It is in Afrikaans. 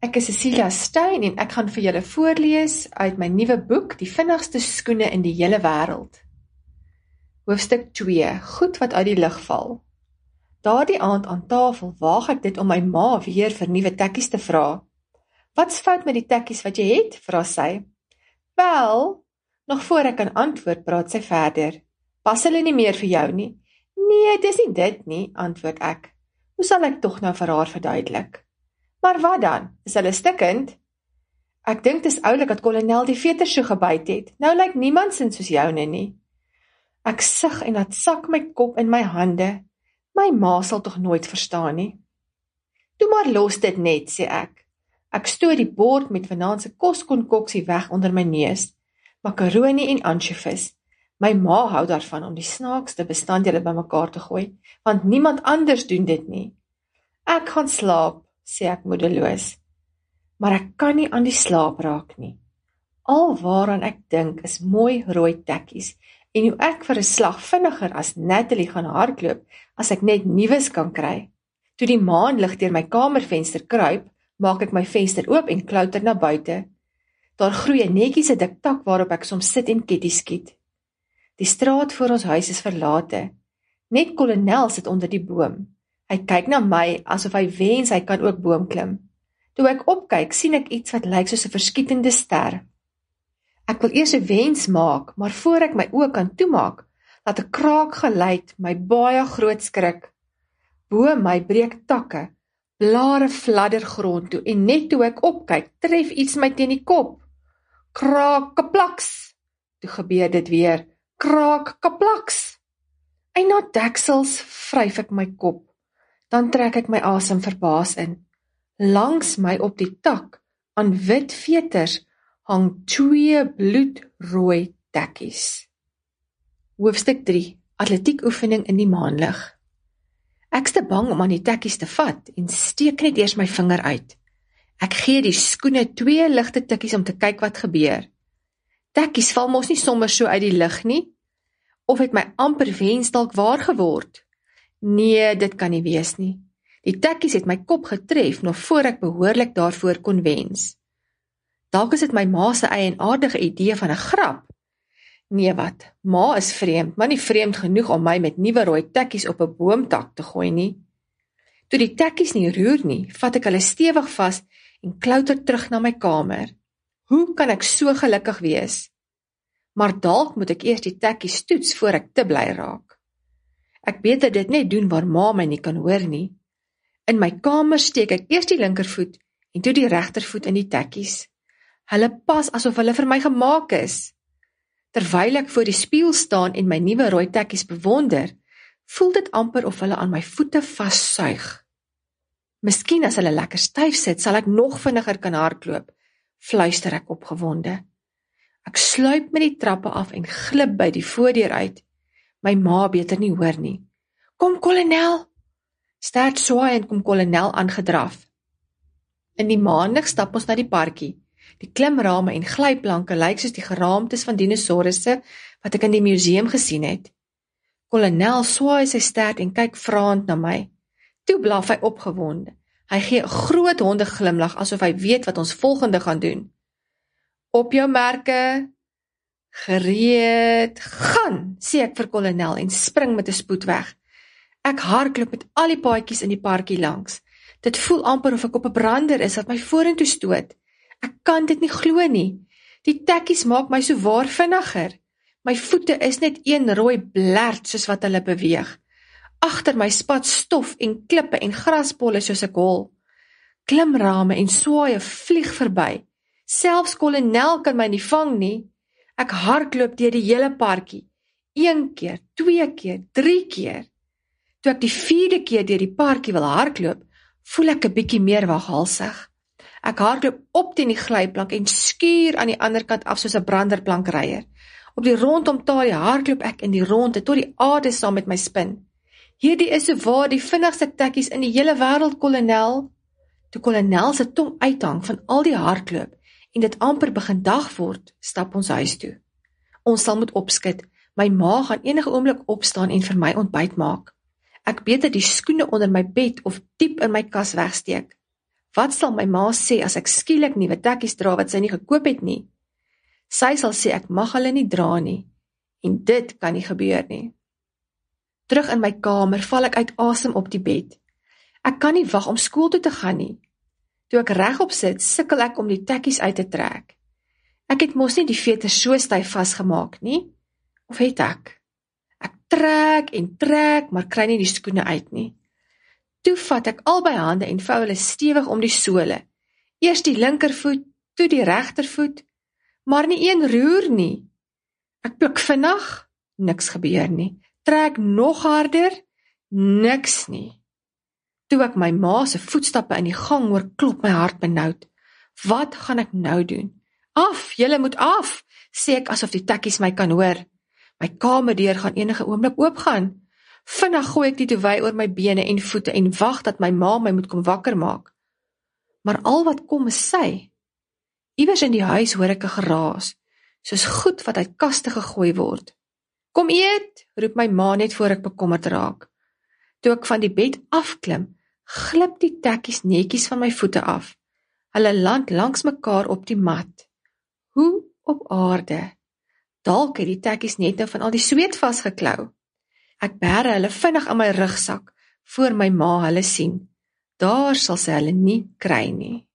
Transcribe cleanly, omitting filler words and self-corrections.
Ek is Cecilia Stein en ek gaan vir julle voorlees uit my nuwe boek, Die vinnigste skoene in die hele wêreld. Hoofstuk 2, goed wat uit die lug val. Daardie aand aan tafel waag ek dit om my ma weer vir nuwe tekkies te vra. Wat's fout met die tekkies wat jy het, vra sy. Wel, nog voor ek kan antwoord, praat sy verder. Pas hulle nie meer vir jou nie? Nee, dis nie dit nie, antwoord ek. Hoe sal ek tog nou vir haar verduidelik? Maar wat dan? Is hulle stikkend? Ek dink dis oulik dat kolonel die vetersoe gebyt het. Nou lyk niemand sin soos joune nie. Ek sug en laat sak my kop in my hande. My ma sal tog nooit verstaan nie. Toe maar los dit net, sê ek. Ek stoot die bord met vanaand se koskonkoksie weg onder my neus. Makaroni en ansjovis. My ma hou daarvan om die snaakste bestanddele bymekaar te gooi, want niemand anders doen dit nie. Ek gaan slaap, sê ek moedeloos. Maar ek kan nie aan die slaap raak nie. Al waaraan ek dink is mooi rooi tekkies en hoe ek vir 'n slag vinniger as Natalie gaan hardloop as ek net nuus kan kry. Toe die maanlig deur my kamervenster kruip, maak ek my venster oop en klouter na buite. Daar groei 'n netjiese dik tak waarop ek soms sit en ketty skiet. Die straat voor ons huis is verlate. Net kolonel sit onder die boom. Hy kyk na my asof hy wens hy kan ook boom klim. Toe ek opkyk, sien ek iets wat lyk soos 'n verskietende ster. Ek wil eers 'n wens maak, maar voor ek my oë kan toemaak, laat 'n kraak geluid my baie groot skrik. Bo my breek takke, blare fladder grond toe en net toe ek opkyk, tref iets my teen die kop. Kraak, kaplaks! Toe gebeur dit weer. Kraak, kaplaks! En na deksels vryf ek my kop. Dan trek ek my asem verbaas in. Langs my op die tak, aan wit veters, hang 2 bloedrooi tekkies. Hoofstuk 3, atletiekoefening in die maanlig. Ek's te bang om aan die tekkies te vat en steek net eers my vinger uit. Ek gee die skoene 2 ligte tikkies om te kyk wat gebeur. Tekkies val mos nie sommer so uit die lug nie? Of het my amper wens dalk waar geword? Nee, dit kan nie wees nie. Die tekkies het my kop getref nog voor ek behoorlik daarvoor kon wens. Dalk is dit my ma se eienaardige idee van 'n grap. Nee wat, ma is vreemd, maar nie vreemd genoeg om my met nuwe rooi tekkies op 'n boomtak te gooi nie. Toe die tekkies nie roer nie, vat ek hulle stewig vas en klouter terug na my kamer. Hoe kan ek so gelukkig wees? Maar dalk moet ek eers die tekkies toets voor ek te bly raak. Ek beter dit net doen waar ma my nie kan hoor nie. In my kamer steek ek eers die linkervoet en toe die regtervoet in die tekkies. Hulle pas asof hulle vir my gemaak is. Terwyl ek voor die spieël staan en my nuwe rooi tekkies bewonder, voel dit amper of hulle aan my voete vassuig. Miskien as hulle lekker styf sit, sal ek nog vinniger kan hardloop, fluister ek opgewonde. Ek sluip met die trappe af en glip by die voordeur uit. My ma beter nie hoor nie. Kom kolonel! Sterk swaaiend kom kolonel aangedraf. In die maandag stap ons na die parkie. Die klimrame en glyplanke lyk soos die geraamtes van dinosourusse wat ek in die museum gesien het. Kolonel swaai sy stert en kyk vraend na my. Toe blaf hy opgewonde. Hy gee 'n groot hondeglimlag asof hy weet wat ons volgende gaan doen. Op jou merke, gereed, gaan, sê ek vir kolonel en spring met 'n spoed weg. Ek hardloop met al die paadjies in die parkie langs. Dit voel amper of ek op 'n brander is wat my vorentoe stoot. Ek kan dit nie glo nie. Die tekkies maak my so waar vinniger. My voete is net een rooi blert soos wat hulle beweeg. Agter my spat stof en klippe en grasbolle soos ek hol. Klimrame en swaaye vlieg verby. Selfs kolonel kan my nie vang nie. Ek hardloop deur die hele parkie. 1 keer, 2 keer, 3 keer. Toe ek die 4de keer deur die parkie wil hardloop, voel ek 'n bietjie meer waghalsig. Ek hardloop op teen die glyplank en skuur aan die ander kant af soos 'n branderplankryer. Op die rondom talie hardloop ek in die ronde tot die aarde saam met my spin. Hierdie is sowaar die vinnigste tekkies in die hele wêreld, kolonel. Toe kolonel se tong uithang van al die hardloop en dit amper begin dag word, stap ons huis toe. Ons sal moet opskit. My ma gaan enige oomblik opstaan en vir my ontbyt maak. Ek beter die skoene onder my bed of diep in my kas wegsteek. Wat sal my ma sê as ek skielik nuwe tekkies dra wat sy nie gekoop het nie? Sy sal sê ek mag hulle nie dra nie, en dit kan nie gebeur nie. Terug in my kamer val ek uit asem op die bed. Ek kan nie wag om skool toe te gaan nie. Toe ek regop sit, sukkel ek om die tekkies uit te trek. Ek het mos nie die veters so styf vasgemaak nie, of het ek? Ek trek en trek, maar kry nie die skoene uit nie. Toe vat ek albei hande en vou hulle stewig om die sole. Eers die linkervoet, toe die regtervoet, maar nie een roer nie. Ek pluk vinnig, niks gebeur nie. Trek nog harder, niks nie. Toe ek my ma se voetstappe in die gang hoor, klop my hart benoud. Wat gaan ek nou doen? Af, julle moet af, sê ek asof die tekkies my kan hoor. My kamerdeur gaan enige oomblik oopgaan. Vinnig gooi ek die toewy oor my bene en voete en wag dat my ma my moet kom wakker maak. Maar al wat kom is sy. Iewers in die huis hoor ek 'n geraas, soos goed wat uit kaste gegooi word. Kom eet, roep my ma net voor ek bekommerd raak. Toe ek van die bed afklim, glip die tekkies netjies van my voete af. Hulle land langs mekaar op die mat. Hoe op aarde? Dalk het die tekkies net nou van al die sweet vasgeklou. Ek bære hulle vinnig in my rugsak, voor my ma hulle sien. Daar sal sy hulle nie kry nie.